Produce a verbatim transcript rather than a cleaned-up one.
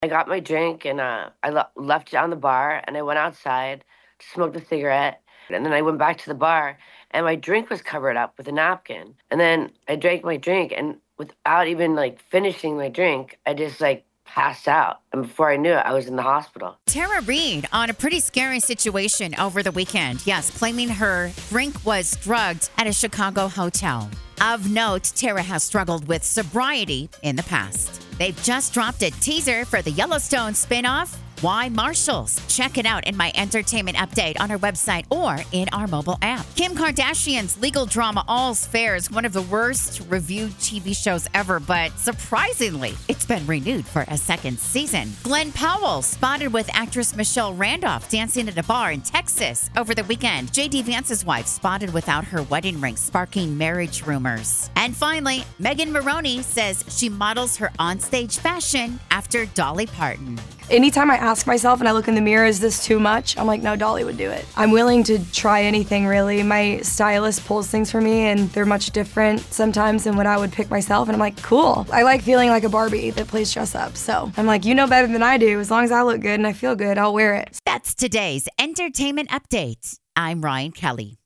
I got my drink and uh, I le- left it on the bar and I went outside to smoke a cigarette. And then I went back to the bar and my drink was covered up with a napkin. And then I drank my drink and without even like finishing my drink, I just like passed out. And before I knew it, I was in the hospital. Tara Reid on a pretty scary situation over the weekend. Yes, claiming her drink was drugged at a Chicago hotel. Of note, Tara has struggled with sobriety in the past. They've just dropped a teaser for the Yellowstone spinoff, Why Marshalls. Check it out in my entertainment update on our website or in our mobile app. Kim Kardashian's legal drama All's Fair is one of the worst reviewed T V shows ever, but surprisingly, it's been renewed for a second season. Glenn Powell spotted with actress Michelle Randolph dancing at a bar in Texas over the weekend. J D Vance's wife spotted without her wedding ring, sparking marriage rumors. And finally, Megan Maroney says she models her onstage fashion after Dolly Parton. Anytime I ask myself and I look in the mirror, is this too much? I'm like, no, Dolly would do it. I'm willing to try anything, really. My stylist pulls things for me, and they're much different sometimes than what I would pick myself. And I'm like, cool. I like feeling like a Barbie that plays dress up. So I'm like, you know better than I do. As long as I look good and I feel good, I'll wear it. That's today's entertainment update. I'm Ryan Kelly.